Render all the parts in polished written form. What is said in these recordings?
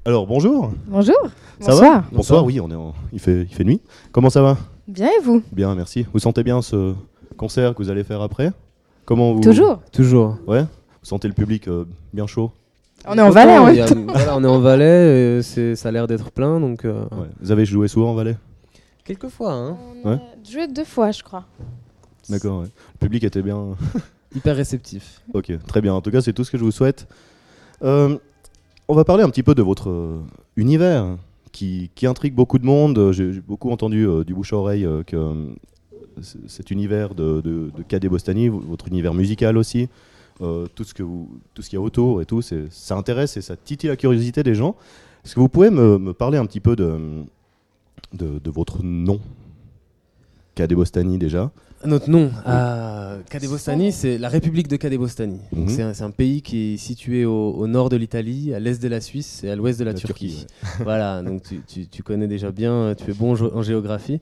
Alors bonjour. Bonjour. Ça va? Bonsoir, oui, il fait nuit. Comment ça va? Bien et vous? Bien, merci. Vous sentez bien ce concert que vous allez faire après? Comment vous... Toujours. Ouais. Vous sentez le public bien chaud? On est en Valais, voilà, on est en Valais, ça a l'air d'être plein, donc... Ouais. Vous avez joué souvent en Valais? Quelques fois, hein. On a joué 2 fois, je crois. D'accord, ouais. Le public était bien... Hyper réceptif. Ok, très bien. En tout cas, c'est tout ce que je vous souhaite. On va parler un petit peu de votre univers qui intrigue beaucoup de monde. J'ai beaucoup entendu du bouche à oreille que cet univers de Cadet Bostani, votre univers musical aussi, tout ce qu'il y a autour et tout, ça intéresse et ça titille la curiosité des gens. Est-ce que vous pouvez me parler un petit peu de votre nom, Cadet Bostani déjà? Notre nom, Cadet Bostani, c'est la République de Cadet Bostani. Donc c'est un pays qui est situé au nord de l'Italie, à l'est de la Suisse et à l'ouest de la Turquie. Ouais. Voilà, donc tu connais déjà bien, tu es bon en géographie.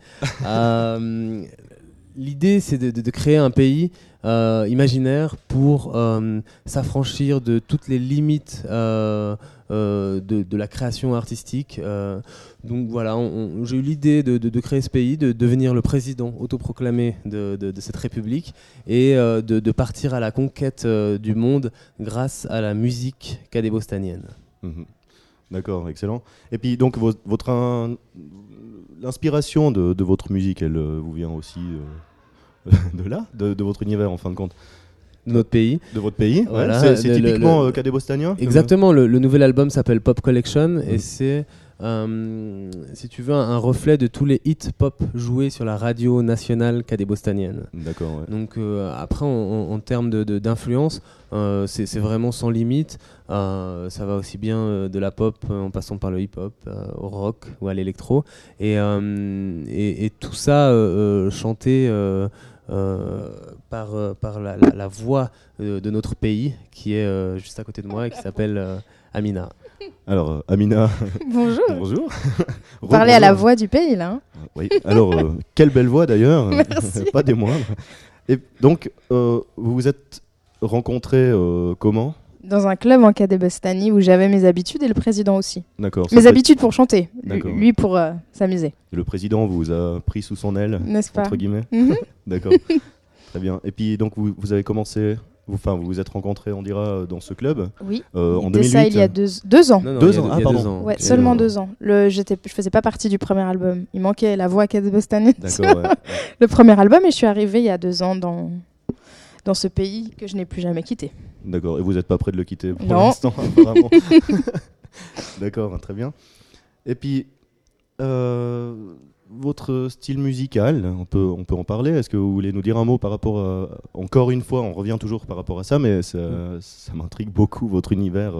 L'idée, c'est de créer un pays imaginaire pour s'affranchir de toutes les limites de la création artistique. Donc voilà, j'ai eu l'idée de créer ce pays, de devenir le président autoproclamé de cette république et de partir à la conquête du monde grâce à la musique cadébostanienne. D'accord, excellent. Et puis donc l'inspiration de votre musique, elle vous vient aussi de là, de votre univers en fin de compte? De notre pays. De votre pays, voilà. Ouais, c'est typiquement cadébostanien. Exactement, le nouvel album s'appelle Pop Collection et c'est, si tu veux, un reflet de tous les hits pop joués sur la radio nationale cadébostanienne. D'accord, ouais. Donc après, en termes d'influence, c'est vraiment sans limite. Ça va aussi bien de la pop en passant par le hip-hop, au rock ou à l'électro. Et tout ça chanté... par la voix de notre pays qui est juste à côté de moi et qui s'appelle Amina. Alors Amina, bonjour. Bonjour. Vous parlez à la voix du pays là. Hein. Oui. Alors quelle belle voix d'ailleurs. Pas des moindres. Et donc vous vous êtes rencontrés comment? Dans un club en cadébostanie où j'avais mes habitudes et le président aussi. D'accord. Mes habitudes pour chanter, D'accord. lui pour s'amuser. Et le président vous a pris sous son aile, n'est-ce pas? Entre guillemets. D'accord. Très bien. Et puis donc vous avez commencé, vous vous êtes rencontrés, on dira, dans ce club. Oui. En 2008. Ça il y a 2 ans. Non, 2 ans. Il y a pardon. 2 ans. Ouais, seulement 2 ans. Je faisais pas partie du premier album. Il manquait la voix cadébostanienne. D'accord. Ouais. Le premier album et je suis arrivée il y a 2 ans dans ce pays que je n'ai plus jamais quitté. D'accord, et vous n'êtes pas prêt de le quitter pour Non. l'instant, apparemment. D'accord, très bien. Et puis, votre style musical, on peut en parler. Est-ce que vous voulez nous dire un mot par rapport à... Encore une fois, on revient toujours par rapport à ça, mais ça m'intrigue beaucoup, votre univers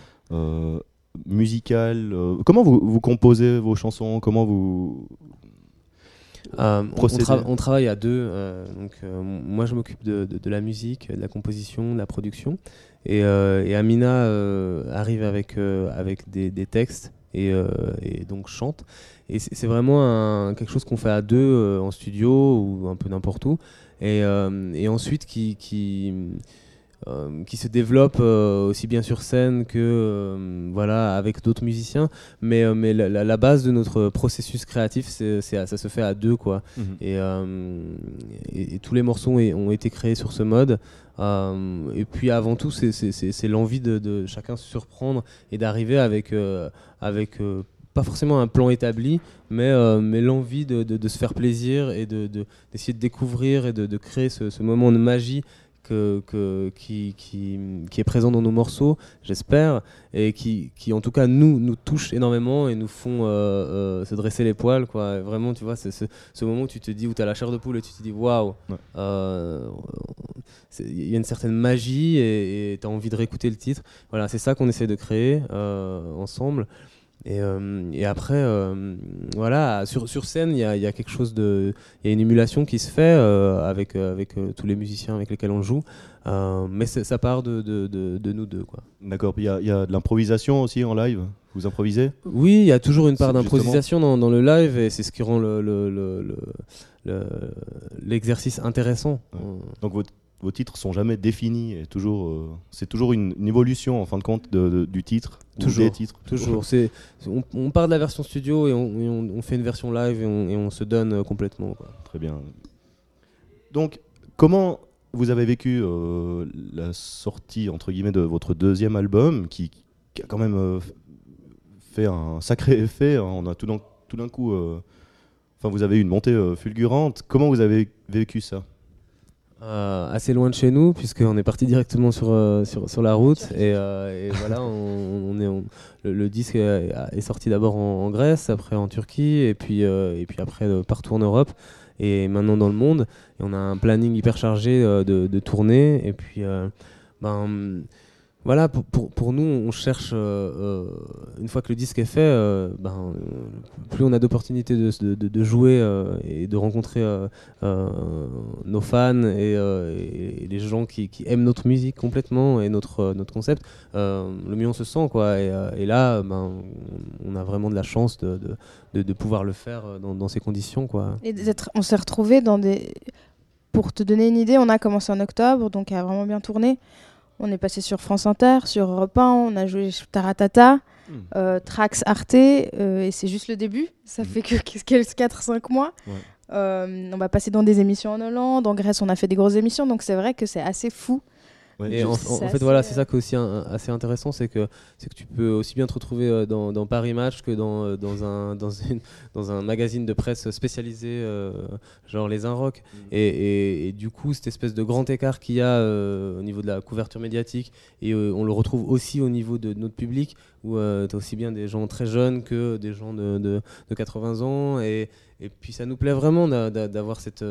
musical. Comment vous composez vos chansons? Comment vous... on travaille à 2, donc moi je m'occupe de la musique, de la composition, de la production et Amina arrive avec des textes et donc chante et c'est vraiment quelque chose qu'on fait à 2 en studio ou un peu n'importe où et ensuite qui se développe aussi bien sur scène que voilà, avec d'autres musiciens, mais la base de notre processus créatif, ça se fait à 2 quoi. Et tous les morceaux ont été créés sur ce mode. Et puis avant tout, c'est l'envie de chacun se surprendre et d'arriver avec pas forcément un plan établi, mais l'envie de se faire plaisir et d'essayer de découvrir et de créer ce moment de magie qui est présent dans nos morceaux, j'espère, et qui en tout cas nous touche énormément et nous font se dresser les poils, quoi. Et vraiment, tu vois, c'est ce moment où tu te dis, où tu as la chair de poule et tu te dis waouh, il y a une certaine magie et tu as envie de réécouter le titre. Voilà, c'est ça qu'on essaie de créer ensemble. Et après, voilà, sur scène, il y a quelque chose il y a une émulation qui se fait avec tous les musiciens avec lesquels on joue, mais ça part de nous 2, quoi. D'accord. Il y a de l'improvisation aussi en live. Vous improvisez? Oui, il y a toujours une part d'improvisation dans le live et c'est ce qui rend l'exercice intéressant. Ouais. Donc vos titres sont jamais définis et c'est toujours une évolution en fin de compte du titre, toujours, des titres. Toujours. On part de la version studio et on fait une version live et on se donne complètement, quoi. Très bien. Donc, comment vous avez vécu la sortie entre guillemets de votre deuxième album qui a quand même fait un sacré effet, hein. On a tout d'un coup, vous avez eu une montée fulgurante. Comment vous avez vécu ça? Assez loin de chez nous, puisqu'on est parti directement sur la route et voilà, le disque est sorti d'abord en Grèce, après en Turquie et puis après partout en Europe et maintenant dans le monde, et on a un planning hyper chargé de tournées et puis voilà, pour nous, on cherche, une fois que le disque est fait, plus on a d'opportunités de jouer et de rencontrer nos fans et les gens qui aiment notre musique complètement et notre concept, le mieux on se sent, quoi. Et là, on a vraiment de la chance de pouvoir le faire dans ces conditions, quoi. Et on s'est retrouvés dans des... Pour te donner une idée, on a commencé en octobre, donc a vraiment bien tourné. On est passé sur France Inter, sur Europe 1, on a joué Taratata, Trax Arte, et c'est juste le début. Ça fait que 4-5 mois. Ouais. On va passer dans des émissions en Hollande, en Grèce on a fait des grosses émissions, donc c'est vrai que c'est assez fou. Ouais, et en fait, voilà, c'est ça qui est aussi assez intéressant, c'est que tu peux aussi bien te retrouver dans Paris Match que dans un magazine de presse spécialisé, genre les Inrock. Et du coup, cette espèce de grand écart qu'il y a au niveau de la couverture médiatique, et on le retrouve aussi au niveau de notre public, où tu as aussi bien des gens très jeunes que des gens de 80 ans. Et puis ça nous plaît vraiment d'avoir cette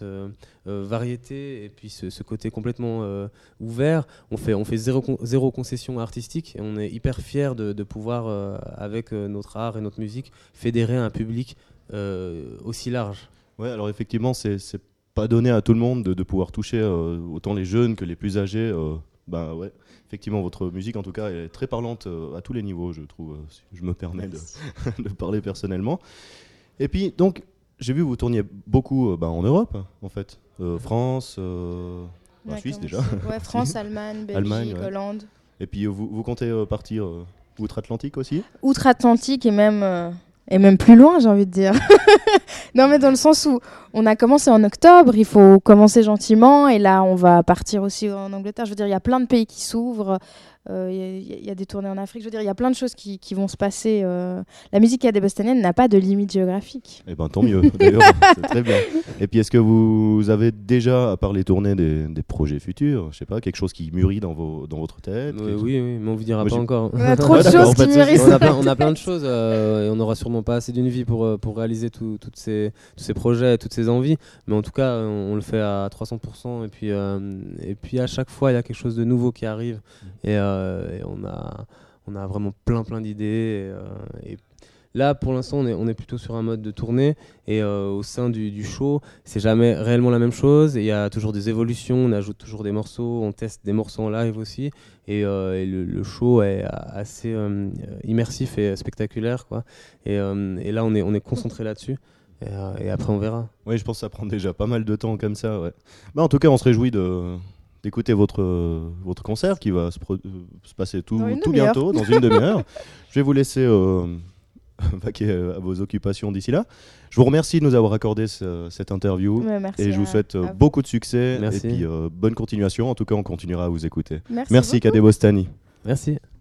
variété et puis ce côté complètement ouvert. On fait zéro concession artistique et on est hyper fiers de pouvoir, avec notre art et notre musique, fédérer un public aussi large. Ouais, alors effectivement, c'est pas donné à tout le monde de pouvoir toucher autant les jeunes que les plus âgés. Ouais. Effectivement, votre musique, en tout cas, est très parlante à tous les niveaux, je trouve, si je me permets de parler personnellement. Et puis, donc, j'ai vu que vous tourniez beaucoup en Europe, en fait. France, Suisse déjà. Ouais, France, Allemagne, Belgique, Hollande. Et puis, vous comptez partir outre-Atlantique aussi ? Outre-Atlantique et même plus loin, j'ai envie de dire. Non, mais dans le sens où on a commencé en octobre, il faut commencer gentiment, et là, on va partir aussi en Angleterre. Je veux dire, il y a plein de pays qui s'ouvrent. Il y a des tournées en Afrique, je veux dire, il y a plein de choses qui vont se passer. La musique cadébostonienne n'a pas de limite géographique. Eh ben tant mieux, d'ailleurs, c'est très bien. Et puis est-ce que vous avez déjà, à part les tournées, des projets futurs, je sais pas, quelque chose qui mûrit dans votre tête? Oui, mais on vous dira pas encore. On a trop de choses qui mûrissent. On a plein de choses et on n'aura sûrement pas assez d'une vie pour réaliser tous ces projets et toutes ces envies, mais en tout cas on le fait à 300%, et puis à chaque fois il y a quelque chose de nouveau qui arrive, et on a vraiment plein d'idées, et là pour l'instant on est plutôt sur un mode de tournée, et au sein du show c'est jamais réellement la même chose, il y a toujours des évolutions, on ajoute toujours des morceaux, on teste des morceaux en live aussi, et le show est assez immersif et spectaculaire, quoi. Et là on est concentré là-dessus. Et après on verra. Oui, je pense que ça prend déjà pas mal de temps comme ça, ouais. En tout cas, on se réjouit d'écouter votre concert qui va se passer tout bientôt, dans une demi-heure. Je vais vous laisser vaquer à vos occupations d'ici là. Je vous remercie de nous avoir accordé cette interview, et je vous souhaite beaucoup de succès. Merci. Et puis bonne continuation. En tout cas, on continuera à vous écouter. Merci Kadébostani. Merci.